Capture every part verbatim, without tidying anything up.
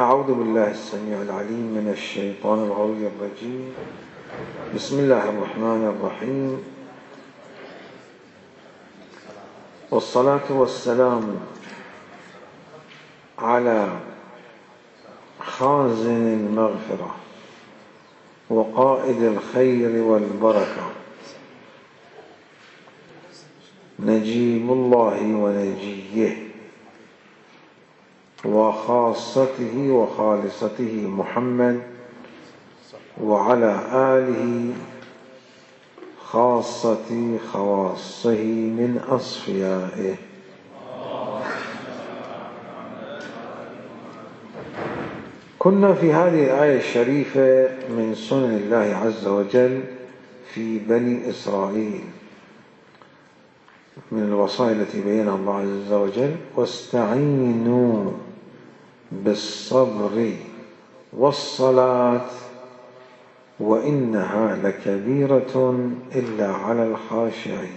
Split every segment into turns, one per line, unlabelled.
أعوذ بالله السميع العليم من الشيطان الغوي الرجيم. بسم الله الرحمن الرحيم، والصلاة والسلام على خازن المغفرة وقائد الخير والبركة، نجيب الله ونجيه وخاصته وخالصته محمد، وعلى آله خاصة خواصه من أصفيائه. كنا في هذه الآية الشريفة من سنن الله عز وجل في بني إسرائيل، من الوصايا التي بينها الله عز وجل: واستعينوا بالصبر والصلاة وإنها لكبيرة إلا على الخاشعين.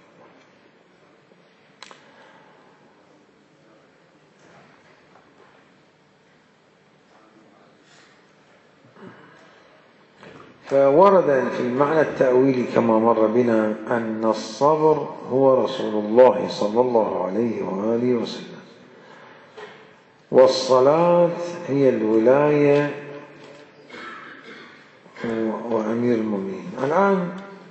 فورد في المعنى التأويلي كما مر بنا أن الصبر هو رسول الله صلى الله عليه وآله وسلم، والصلاة هي الولاية وأمير المؤمنين. الآن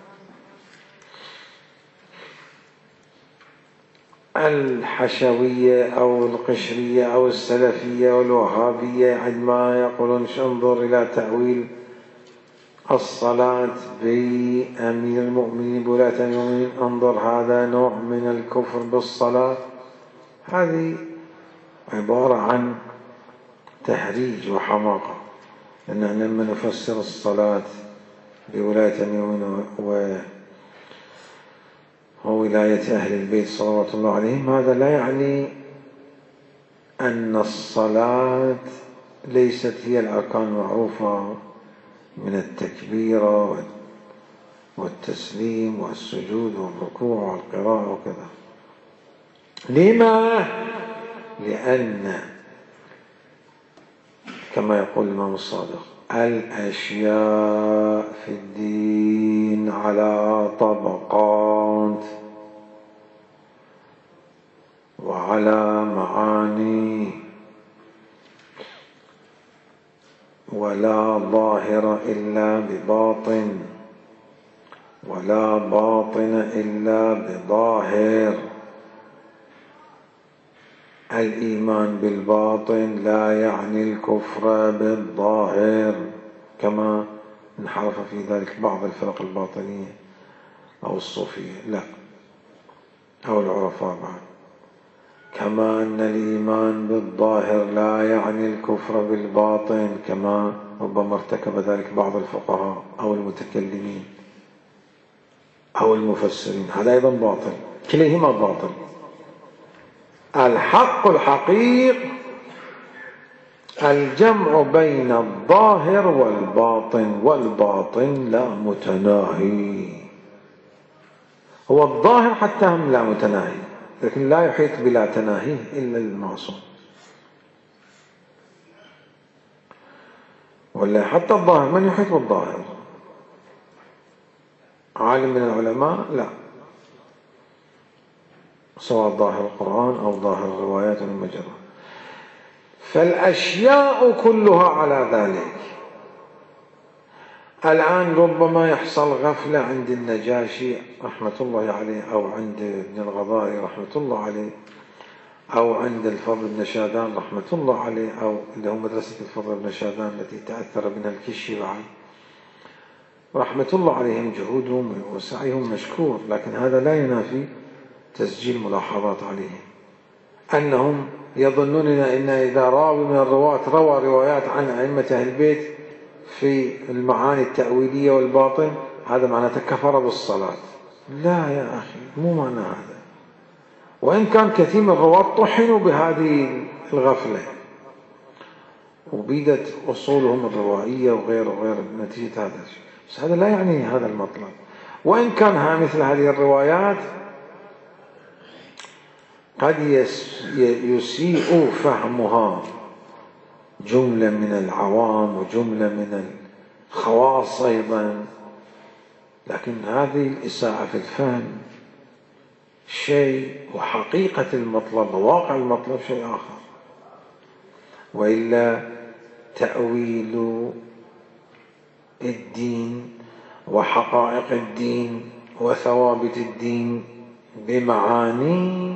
الحشوية أو القشرية أو السلفية والوهابية عندما يقولون انظر إلى تأويل الصلاة بأمير المؤمنين بولاة المؤمنين، انظر هذا نوع من الكفر بالصلاة، هذه عبارة عن تهريج وحماقة. لأننا لما نفسر الصلاة بولاية المؤمنين وولاية أهل البيت صلوات الله عليهم، هذا لا يعني أن الصلاة ليست هي الأركان المعروفة من التكبير والتسليم والسجود والركوع والقراءة وكذا. لما؟ لأن كما يقول الإمام الصادق: الأشياء في الدين على طبقات وعلى معاني، ولا ظاهر إلا بباطن، ولا باطن إلا بظاهر. الإيمان بالباطن لا يعني الكفر بالظاهر، كما انحرف في ذلك بعض الفرق الباطنية أو الصوفية، لا، أو العرفاء بعد. كما أن الإيمان بالظاهر لا يعني الكفر بالباطن، كما ربما ارتكب ذلك بعض الفقهاء أو المتكلمين أو المفسرين، هذا أيضا باطل، كليهما باطل. الحق الحقيق الجمع بين الظاهر والباطن، والباطن لا متناهي. هو الظاهر حتى هم لا متناهي، لكن لا يحيط بلا تناهي إلا المعصوم، ولا حتى الظاهر من يحيط بالظاهر؟ عالم من العلماء؟ لا، سواء ظاهر القرآن أو ظاهر الروايات المجرة. فالأشياء كلها على ذلك. الآن ربما يحصل غفلة عند النجاشي رحمة الله عليه، أو عند ابن الغضاري رحمة الله عليه، أو عند الفضل بن شادان رحمة الله عليه، أو اللي هو مدرسة الفضل بن شادان التي تأثر منها الكشي بعد رحمة الله عليهم. جهودهم وسعيهم مشكور، لكن هذا لا ينافي تسجيل ملاحظات عليهم، أنهم يظنون إن إذا راوي من الرواة روى روايات عن أئمة أهل البيت في المعاني التأويلية والباطن، هذا معناته كفر بالصلاة. لا يا أخي، مو معنى هذا. وإن كان كثير من الرواة طحنوا بهذه الغفلة وبيدت أصولهم الروائية وغير وغير نتيجة هذا الشيء، بس هذا لا يعني هذا المطلب. وإن كان مثل هذه الروايات قد يسيء فهمها جملة من العوام وجملة من الخواص أيضا، لكن هذه الإساءة في الفهم شيء وحقيقة المطلب وواقع المطلب شيء آخر. وإلا تأويل الدين وحقائق الدين وثوابت الدين بمعاني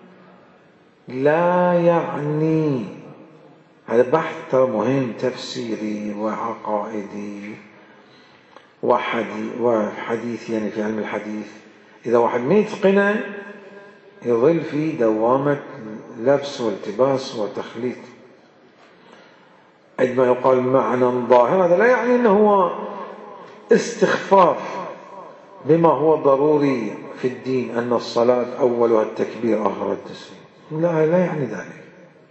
لا يعني، هذا بحث مهم تفسيري وعقائدي وحديث يعني في علم الحديث. إذا واحد ما يتقنه يظل في دوامة لبس والتباس وتخليط. عندما يقال معنى ظاهر هذا لا يعني أنه هو استخفاف بما هو ضروري في الدين، أن الصلاة أولها التكبير آخر التسليم، لا لا يعني ذلك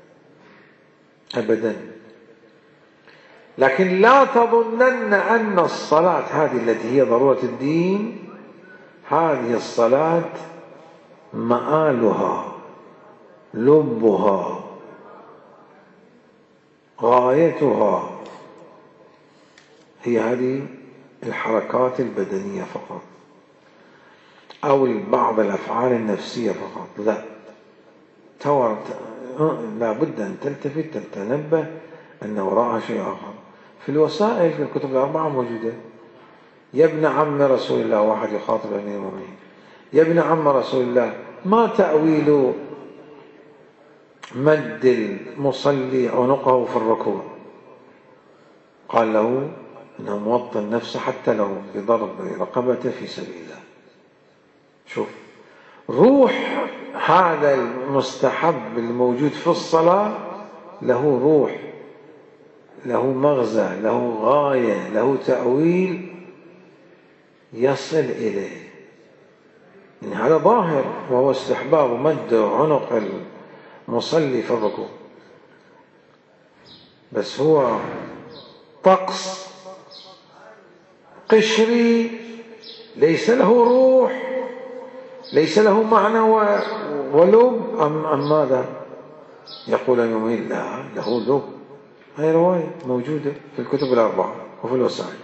أبدا. لكن لا تظنن أن الصلاة هذه التي هي ضرورة الدين، هذه الصلاة مآلها لبها غايتها هي هذه الحركات البدنية فقط أو بعض الأفعال النفسية فقط. لا، لا بد أن تلتفت تتنبه أن وراءها شيء آخر. في الوسائل في الكتب الأربعة موجودة. يا ابن عم رسول الله، واحد يخاطب أمير المؤمنين، يا ابن عم رسول الله ما تأويل مد المصلي عنقه في الركوع؟ قال له أنه موطن نفسه حتى لو بضرب رقبته في سبيل الله. شوف روح هذا المستحب الموجود في الصلاة، له روح، له مغزى، له غاية، له تأويل يصل إليه. يعني هذا ظاهر وهو استحباب مد عنق المصلي في الركوع، بس هو طقس قشري ليس له روح، ليس له معنى ولب. أم, أم ماذا يقول المؤمن؟ لا، له لب. هذه رواية موجودة في الكتب الأربعة وفي الوسائل.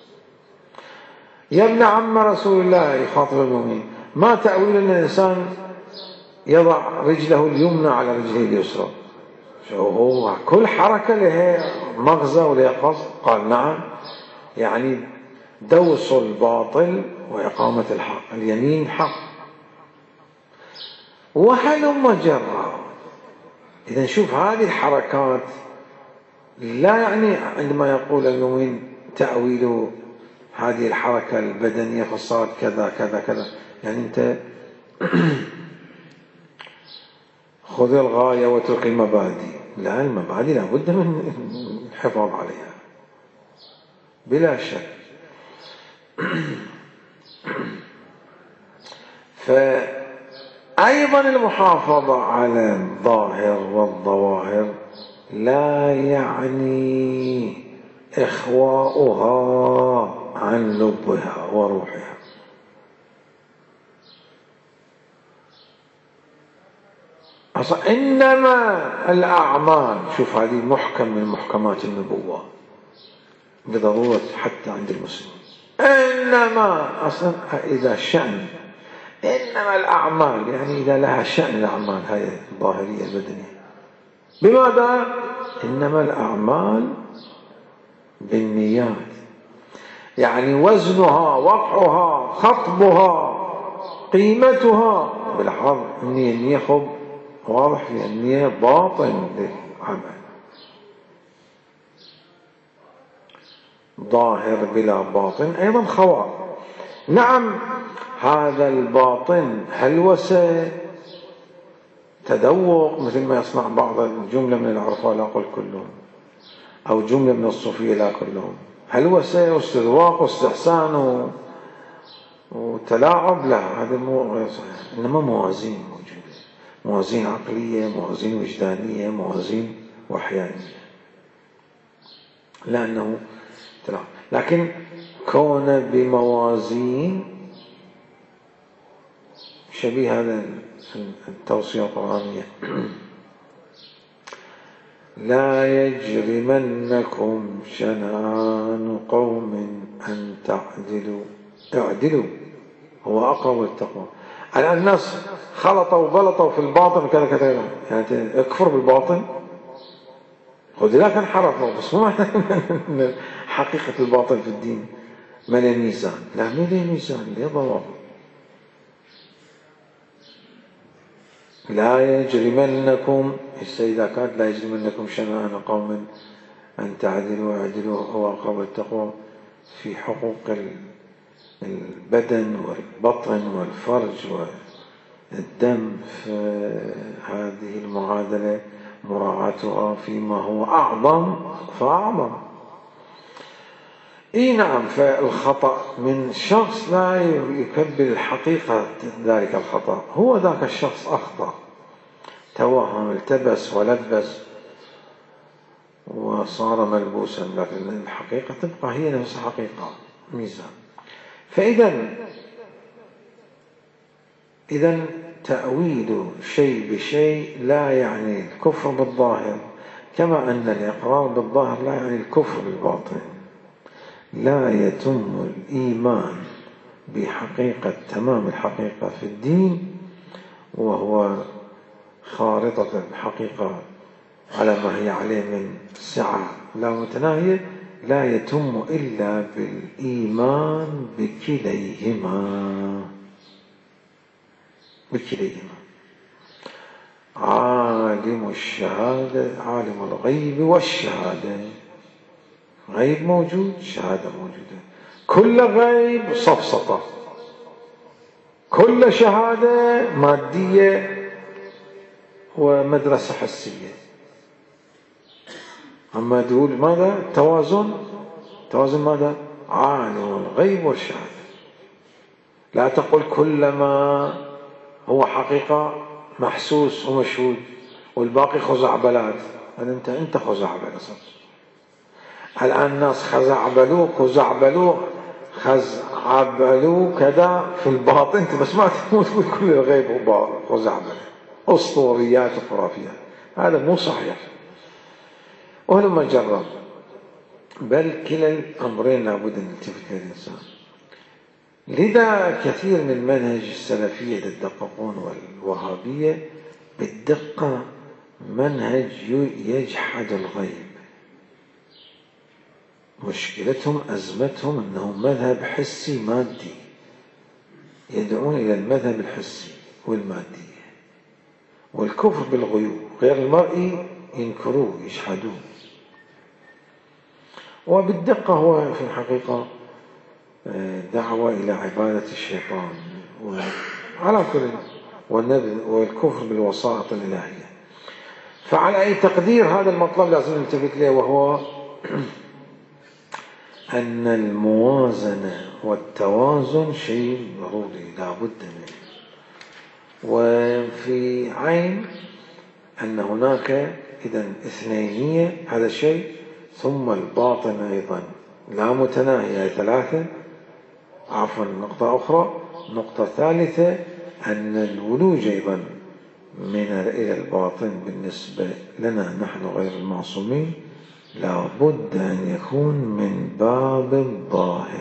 يا ابن عم رسول الله يخاطب المؤمن، ما تأويل أن الإنسان يضع رجله اليمنى على رجله اليسرى؟ هو كل حركة لها مغزى ولها قصد. قال نعم، يعني دوس الباطل وإقامة الحق، اليمين حق وهلم جرا. إذا شوف هذه الحركات لا يعني عندما يقول المؤمن تأويل هذه الحركة البدنية في الصلاة كذا كذا كذا، يعني أنت خذ الغاية واترك المبادئ. لا، المبادئ لابد من الحفاظ عليها بلا شك. فأيضا المحافظة على الظاهر والظواهر لا يعني إخواؤها عن لبها وروحها. أصلا إنما الأعمال، شوف هذه محكم من محكمات النبوة بضرورة حتى عند المسلمين. إنما أصلا إذا شأن، إنما الأعمال يعني إذا لها شأن الأعمال هاي الظاهرية البدنية. بماذا؟ إنما الأعمال بالنيات، يعني وزنها وضعها خطبها قيمتها بالحظ. النية النية خب واضح في النية باطن للعمل، ظاهر بلا باطن أيضا خواء. نعم، هذا الباطن هلوسة تذوق مثل ما يصنع بعض الجملة من العرفاء، لا أقول كلهم، أو جملة من الصوفية لا كلهم، هلوسة واستذواق واستحسان وتلاعب. لا، هذا مو غير صحيح. إنما موازين موجودة، موازين عقلية، موازين وجدانية، موازين وحيانية، لأنه تلاعب. لكن كون بموازين شبيه هذا التوصية القرآنية لا يجرمنكم شنآن قوم أن تعدلوا، اعدلوا هو أقرب للتقوى. الآن الناس خلطوا وبلطوا في الباطن وكذا كذا، يعني اكفر بالباطن وذلك انحرفوا، بس مو حقيقة الباطل في الدين ما له ميزان، لا ما له ميزان، له ضوابط. لا يجرمنكم السيدة كانت لا يجرمنكم شنآن قوم أن تعدلوا اعدلوا هو أقرب للتقوى في حقوق البدن والبطن والفرج والدم، في هذه المعادلة مراعاتها فيما هو أعظم فأعظم. إي نعم، فالخطأ من شخص لا يكبر حقيقة ذلك الخطأ، هو ذاك الشخص أخطأ، توهم، التبس ولبس وصار ملبوسا، لكن الحقيقة تبقى هي نفس حقيقة ميزان. فإذا إذا تأويل شيء بشيء لا يعني الكفر بالظاهر، كما أن الإقرار بالظاهر لا يعني الكفر بالباطن. لا يتم الإيمان بحقيقة تمام الحقيقة في الدين وهو خارطة الحقيقة على ما هي عليه من سعة لا متناهية، لا يتم إلا بالإيمان بكليهما بكليهما عالم الشهادة، عالم الغيب والشهادة، غيب موجود، شهادة موجودة، كل غيب صفصطة، كل شهادة مادية ومدرسة حسية. أما تقول ماذا؟ توازن، توازن ماذا؟ عالم الغيب والشهادة. لا تقل كل ما هو حقيقة محسوس ومشهود والباقي خزعبلات، أنت أنت خزعبلة صدق. الآن الناس خزعبلوك خزعبلوك خزعبلوك كذا في الباطن، أنت بس ما تقول كل الغيب هو خزعبلة، أسطوريات وخرافيات، هذا مو صحيح ولما جرب. بل كلا الأمرين لابد أن يلتفت للإنسان. لذا كثير من منهج السلفية يتدققون والوهابية بالدقة منهج يجحد الغيب. مشكلتهم أزمتهم أنه مذهب حسي مادي، يدعون إلى المذهب الحسي والمادية والكفر بالغيوب غير المرئي ينكروه يجحدوه. وبالدقة هو في الحقيقة دعوة إلى عبادة الشيطان على كل والكفر بالوسائط الإلهية. فعلى أي تقدير هذا المطلب لازم نلتفت له، وهو أن الموازنة والتوازن شيء ضروري لا بد منه، وفي عين أن هناك إذن اثنينية هذا شيء، ثم الباطن أيضا لا متناهية ثلاثة. عفوا نقطة أخرى، نقطة ثالثة أن الولوج أيضا من إلى الباطن بالنسبة لنا نحن غير المعصومين لا بد أن يكون من باب الظاهر.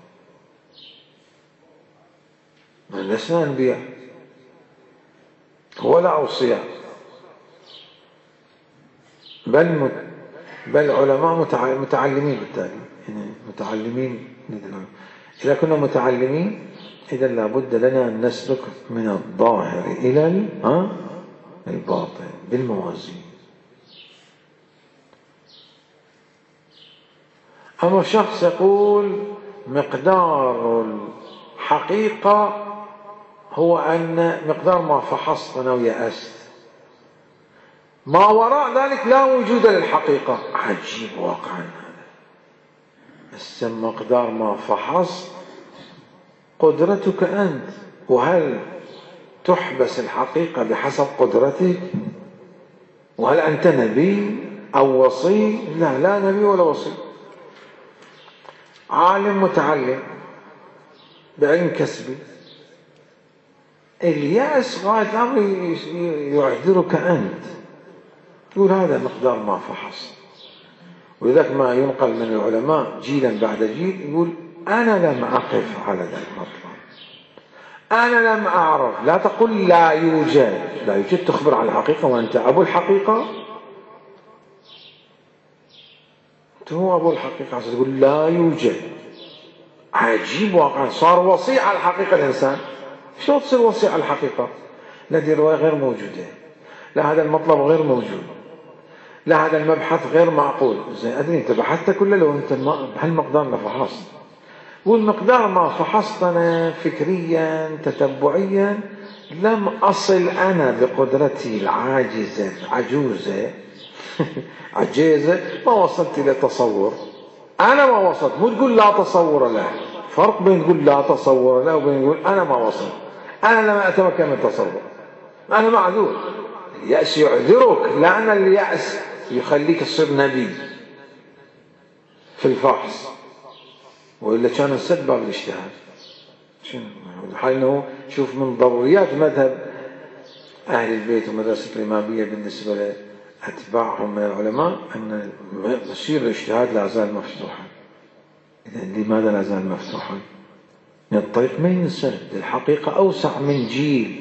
لسنا أنبياء ولا أوصياء، بل بل علماء متعلمين، بالتالي يعني متعلمين. إذا كنا متعلمين إذا لابد لنا أن نسلك من الظاهر إلى الباطن بالموازين. أما شخص يقول مقدار الحقيقة هو أن مقدار ما فحصت أنا ويأست، ما وراء ذلك لا وجود للحقيقة، عجيب واقعا هذا. بس مقدار ما فحصت قدرتك أنت، وهل تحبس الحقيقة بحسب قدرتك؟ وهل أنت نبي أو وصي؟ لا، لا نبي ولا وصي، عالم متعلم بعلم كسبي. اليأس غاية الأمر يعذرك أنت، يقول هذا مقدار ما فحص. ولذلك ما ينقل من العلماء جيلا بعد جيل يقول أنا لم أقف على ذا المطلب، أنا لم أعرف. لا تقل لا يوجد، لا يوجد تخبر عن الحقيقة وأنت أبو الحقيقة، أنت هو أبو الحقيقة عشان تقول لا يوجد. عجيب واقعا، صار وصي على الحقيقة الإنسان. شلون تصير وصي على الحقيقة؟ لا دي الرواية غير موجودة، لا هذا المطلب غير موجود، لا هذا المبحث غير معقول. زين أدري أنت بحثت كله لو أنت بهالمقدار ما فحصت، والمقدار ما فحصت أنا فكريا تتبعيا لم أصل أنا بقدرتي العاجزة عجوزة عجيزة، ما وصلت إلى تصور. أنا ما وصلت، مو تقول لا تصور له. فرق بين تقول لا تصور له وبين تقول أنا ما وصلت، أنا لم أتمكن من تصور، أنا معذور. اليأس يعذرك، لأن اليأس يخليك تصير نبي في الفحص، وإلا كان السد باب الاجتهاد. الحال أنه شوف من ضروريات مذهب أهل البيت ومدرسة الإمامية بالنسبة لأتباعهم من العلماء أن مسير الاجتهاد لا زال مفتوحا. إذا لماذا لا زال مفتوحا؟ لأن الطريق ما ينسد، الحقيقة أوسع من جيل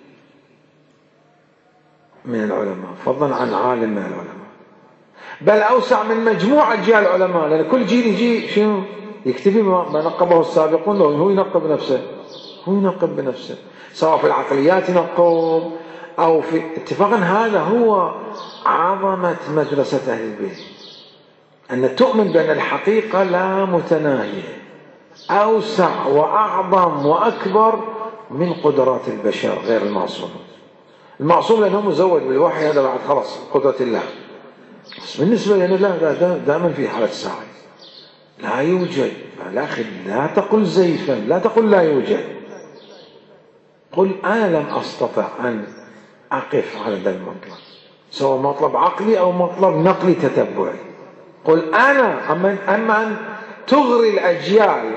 من العلماء، فضلا عن عالم من العلماء، بل أوسع من مجموعة جيل العلماء، لأن كل جيل يجي شنو يكتفي ما نقبه السابقون، لو هو ينقب بنفسه، هو ينقب بنفسه، سواء في العقليات ينقب أو في اتفاقا. هذا هو عظمة مدرسة أهل البيت، أن تؤمن بأن الحقيقة لا متناهية، أوسع وأعظم وأكبر من قدرات البشر غير المعصوم. المعصوم لأنه مزود بالوحي، هذا بعد خلاص قدرة الله، بس بالنسبة لنا لا، دائما في حالة سعي. لا يوجد، لا أخي لا تقل زيفا، لا تقل لا يوجد، قل أنا لم أستطع أن أقف على ذا المطلب، سواء مطلب عقلي أو مطلب نقلي تتبعي. قل أنا، أما أن تغري الأجيال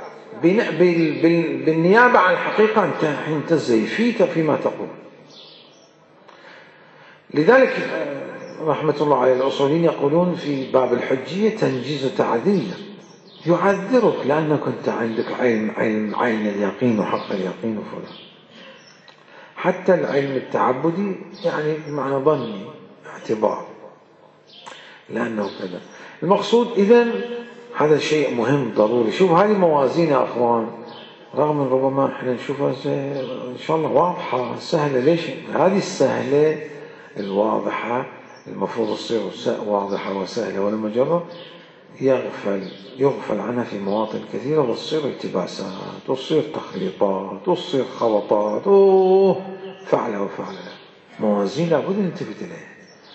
بالنيابة عن الحقيقة، أنت أنت زيفيت فيما تقول. لذلك رحمة الله عليه الأصوليين يقولون في باب الحجية تنجيز تعذير، يعذرك لأنك كنت عندك علم علم عين اليقين وحق اليقين وفلان. حتى العلم التعبدي يعني بمعنى ظني اعتبار، لأنه كذا. المقصود إذن هذا شيء مهم ضروري. شوف هذه موازين يا أخوان، رغم من ربما احنا نشوفها إن شاء الله واضحة سهلة. ليش هذه السهلة الواضحة المفروض تصير واضحة وسهلة، ولما جرب يغفل يغفل عنها في مواطن كثيرة، وتصير التباسات وتصير تخليطات وتصير خلطات أوه فعلة وفعلة. موازين لابد ننتبه إليها.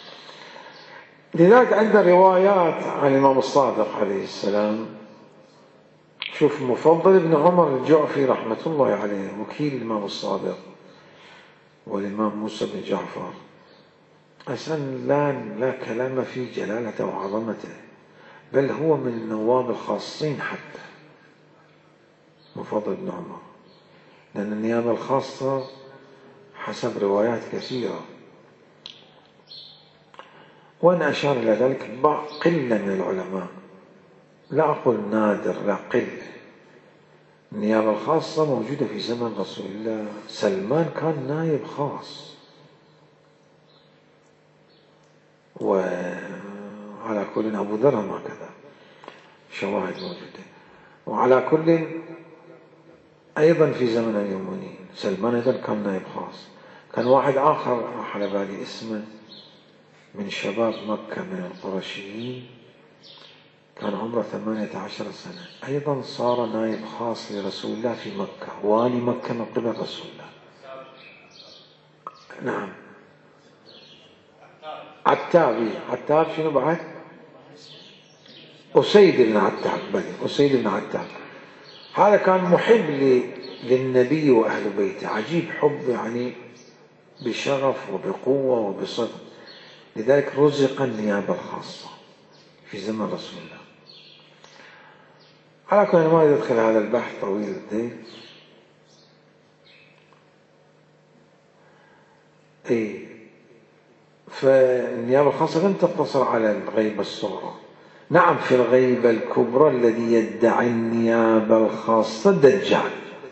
لذلك عندنا روايات عن الإمام الصادق عليه السلام. شوف مفضل ابن عمر الجعفي رحمة الله عليه وكيل الإمام الصادق والإمام موسى بن جعفر، أساسا لا, لا كلام في جلالته وعظمته، بل هو من النواب الخاصين حتى مفضل ابن عمر، لأن النيابة الخاصة حسب روايات كثيرة، وأنا أشار إلى ذلك قلة من العلماء، لا أقول نادر، لا قلة. النيابة الخاصة موجودة في زمن رسول الله. سلمان كان نائب خاص، وعلى كل أبو ذر هكذا شواهد موجودة. وعلى كل أيضا في زمن اليمنيين سلمان أيضا كان نائب خاص. كان واحد آخر على بالي اسمه من شباب مكة من القرشيين، كان عمره ثمانية عشر سنة، أيضا صار نائب خاص لرسول الله في مكة، والي مكة من قبل رسول الله. نعم عتاب. عتاب شنو بعد؟ أسيد بن عتاب، بلي أسيد بن عتاب. هذا كان محب للنبي وأهل بيته، عجيب حب يعني بشغف وبقوة وبصدق. لذلك رزق النيابة الخاصة في زمن رسول الله. على كل ما يدخل هذا البحث طويل الدين. اي فالنيابة الخاصة لم تقتصر على الغيبة الصغرى. نعم، في الغيبة الكبرى الذي يدعي النيابة الخاصة دجال،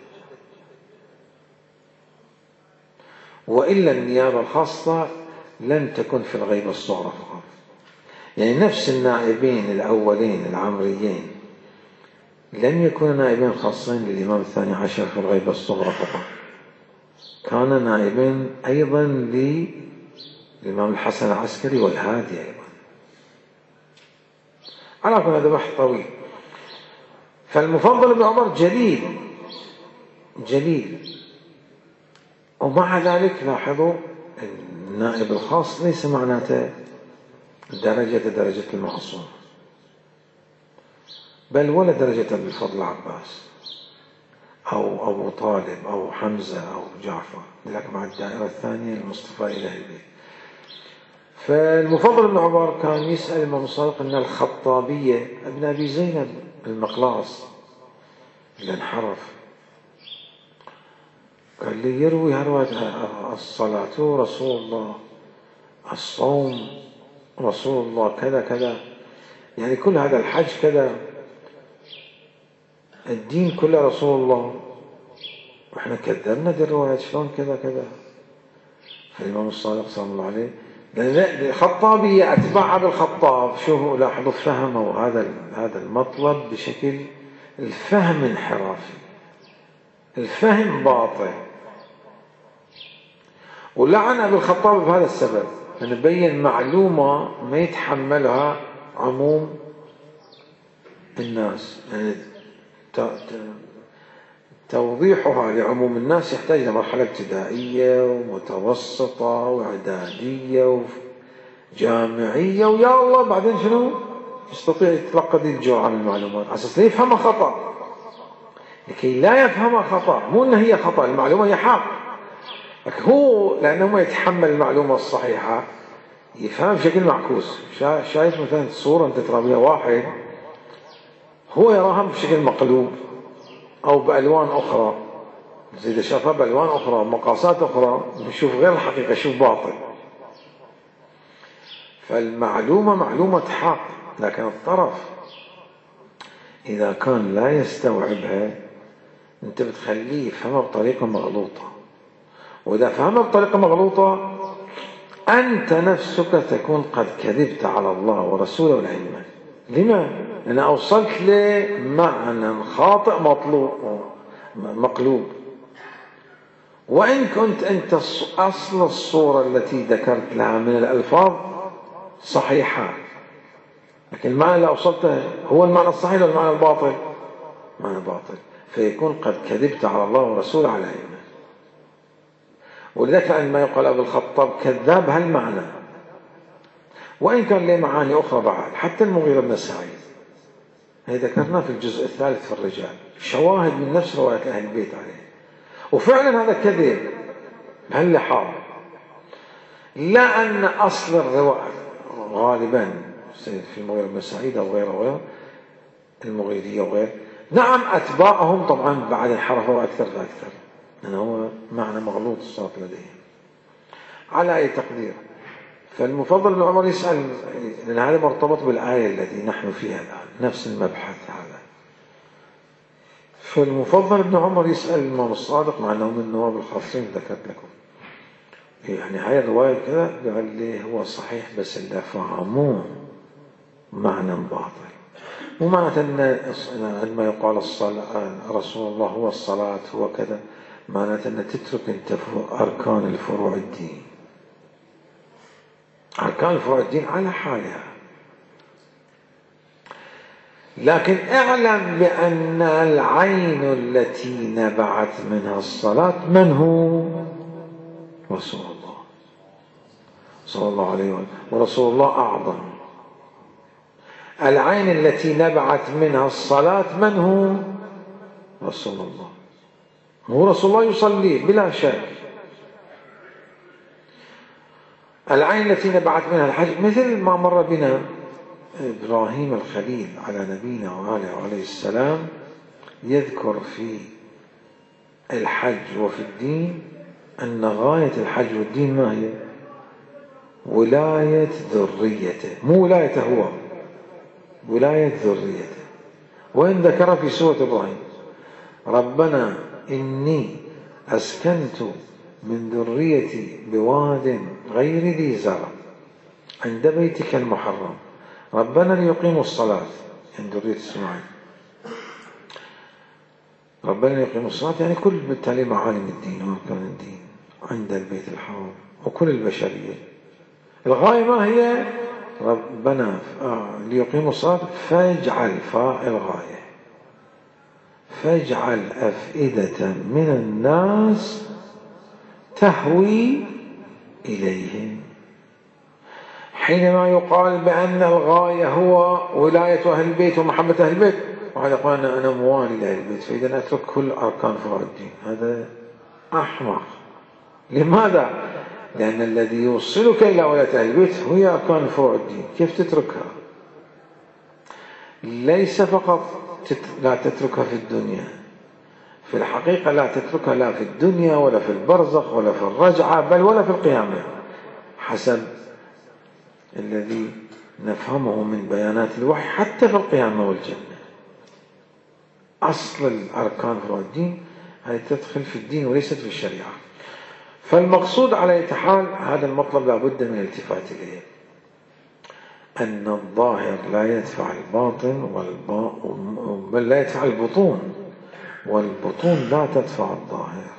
وإلا النيابة الخاصة لن تكن في الغيبة الصغرى فقط. يعني نفس النائبين الأولين العمريين لم يكونوا نائبين خاصين للإمام الثاني عشر في الغيبة الصغرى فقط، كان نائبين أيضا للإمام الحسن العسكري والهادي أيضا. على كل هذا بحث طويل. فالمفضل بن عمر جليل جليل، ومع ذلك لاحظوا النائب الخاص ليس معناته درجة درجة المعصوم، بل ولا درجة أبي الفضل العباس أو أبو طالب أو حمزة أو جعفر، لكن مع الدائرة الثانية المصطفى إلى البيت. فالمفضل بن عمر كان يسأل الإمام الصادق أن الخطابية ابن أبي زينب المقلاص اللي انحرف قال لي يروي هروة الصلاة رسول الله، الصوم رسول الله، كذا كذا، يعني كل هذا الحج كذا، الدين كله رسول الله، واحنا كذبنا دي الروايات شلون كذا كذا. فالإمام الصادق صلى الله عليه الخطابية أتباع بالخطاب شوفوا لاحظوا فهموا هذا هذا المطلب بشكل الفهم انحرافي، الفهم باطل، ولعن أبي الخطاب بهذا السبب، نبين معلومة ما يتحملها عموم الناس، يعني توضيحها لعموم الناس يحتاج إلى مرحلة ابتدائية ومتوسطة وإعدادية وجامعية، ويا الله بعدين شنو يستطيع يتلقى دي الجرعة من المعلومات على أساس لا يفهمها خطأ. لكي لا يفهمها خطأ، مو إن هي خطأ، المعلومة هي حق، لكن هو لأنه ما يتحمل المعلومة الصحيحة يفهم بشكل معكوس. شايف مثلا صورة أنت ترى واحد هو يراها بشكل مقلوب أو بألوان أخرى، إذا شافها بألوان أخرى مقاسات أخرى يشوف غير الحقيقة، يشوف باطل. فالمعلومة معلومة حق، لكن الطرف إذا كان لا يستوعبها أنت بتخليه يفهمها بطريقة مغلوطة، وإذا فهمها بطريقة مغلوطة أنت نفسك تكون قد كذبت على الله ورسوله والأئمة. لما؟ لأن أوصلت لمعنى خاطئ مطلوب مقلوب، وإن كنت أنت أصل الصورة التي ذكرت لها من الألفاظ صحيحة، لكن المعنى اللي أوصلته هو المعنى الصحيح ولا المعنى الباطل؟ معنى باطل، فيكون قد كذبت على الله ورسوله على الأئمة. ولذلك عندما يقال أبو الخطاب كذاب هالمعنى، وإن كان له معاني أخرى بعد، حتى المغيرة بن سعيد هي ذكرناه في الجزء الثالث في الرجال، شواهد من نفس رواية أهل البيت عليه، وفعلا هذا كذب بهاللحاظ، لا أن أصل الرواية غالبا في المغيرة بن سعيد أو غيره غيره المغيرية وغيره، نعم أتباعهم طبعا بعد انحرفوا أكثر فأكثر، لأنه هو معنى مغلوط الصوت لديهم على أي تقدير. فالمفضل بن عمر يسأل، لأن هذا مرتبط بالآية التي نحن فيها الآن، نفس المبحث هذا. فالمفضل بن عمر يسأل الإمام الصادق، مع أنه من النواب الخاصين ذكرت لكم، يعني هاي الرواية كذا، قال لي هو صحيح بس اللي فهموه معنى باطل. مو معناته أن عندما يقال الصلاة رسول الله هو الصلاة هو كذا، معناته أن تترك أنت أركان الفروع الدين، أركان الفروع الدين على حالها، لكن اعلم بأن العين التي نبعت منها الصلاة من هو؟ رسول الله صلى الله عليه وسلم، ورسول الله أعظم. العين التي نبعت منها الصلاة من هو؟ رسول الله. هو رسول الله يصلي بلا شك. العين التي نبعت منها الحج، مثل ما مر بنا إبراهيم الخليل على نبينا وآله وعليه السلام يذكر في الحج وفي الدين أن غاية الحج والدين ما هي؟ ولاية ذريته، مو ولايته هو، ولاية ذريته. وإن ذكر في سورة إبراهيم: ربنا إني أسكنت من ذريتي بواد غير ذي زرع عند بيتك المحرم ربنا ليقيموا الصلاة، عند ذرية إسماعيل. ربنا ليقيموا الصلاة يعني كل بالتالي معالم الدين وأركان الدين عند البيت الحرام وكل البشرية. الغاية ما هي؟ ربنا ليقيموا الصلاة فاجعل فاء الغاية، فاجعل أفئدة من الناس تهوي إليهم. حينما يقال بأن الغاية هو ولاية أهل البيت ومحبة أهل البيت، وهذا قال أنا موالي لأهل البيت فإذا أترك كل أركان فروع الدين، هذا أحمق. لماذا؟ لأن الذي يوصلك إلى ولاية أهل البيت هي أركان فروع الدين، كيف تتركها؟ ليس فقط لا تتركها في الدنيا، في الحقيقة لا تتركها لا في الدنيا ولا في البرزخ ولا في الرجعة بل ولا في القيامة، حسب الذي نفهمه من بيانات الوحي. حتى في القيامة والجنة أصل الأركان فروع الدين هذه تدخل في الدين وليست في الشريعة. فالمقصود على أي حال هذا المطلب لا بد من الالتفات إليه، أن الظاهر لا يدفع الباطن والبا... بل لا يدفع البطون، والبطون لا تدفع الظاهر.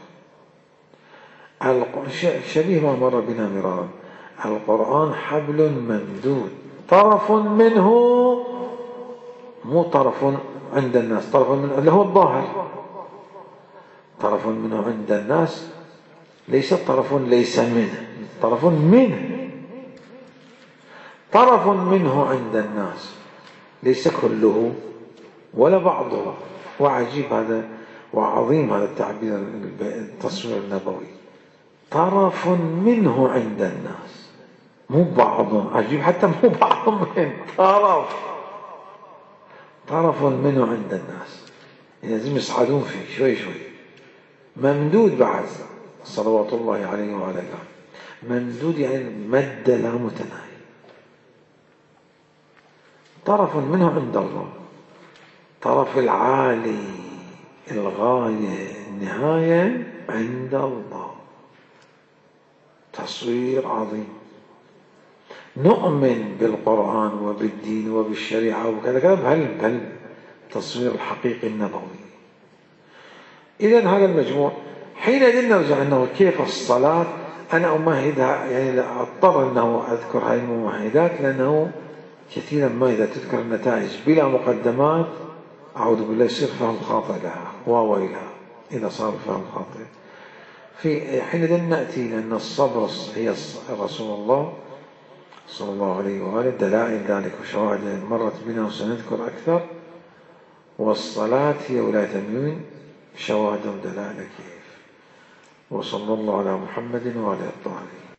شبيه ما مر بنا مرارا، القرآن حبل ممدود طرف منه، مو طرف عند الناس، طرف منه اللي هو الظاهر، طرف منه عند الناس ليس طرف ليس منه، طرف منه، طرف منه عند الناس ليس كله ولا بعضه. وعجيب هذا وعظيم هذا التعبير التصوير النبوي، طرف منه عند الناس مو بعض. عجيب حتى مو بعض من طرف، طرف منه عند الناس، لازم يصعدون فيه شوي شوي. ممدود بعد صلوات الله عليه وعلى الله، ممدود يعني مد لا متناهي، طرف منه عند الله، طرف العالي الغاية النهاية عند الله. تصوير عظيم. نؤمن بالقرآن وبالدين وبالشريعة وكذا كذا بهال التصوير الحقيقي النبوي. إذن هذا المجموع حينئذ نرجع أنه كيف الصلاة أنا أمهدها، يعني لا أضطر أنه أذكر هذه الممهدات لأنه كثيرا ما إذا تذكر النتائج بلا مقدمات أعوذ بالله يصير فهم خاطئ لها وويلها إذا صار فهم خاطئ. في حينئذ نأتي لأن الصبر هي رسول الله صلى الله عليه وآله دلائل ذلك وشواهد مرت بنا وسنذكر أكثر، والصلاة هي ولاية المؤمن شواهد ودلائل كيف. وصلى الله على محمد وعلى الطاهرين.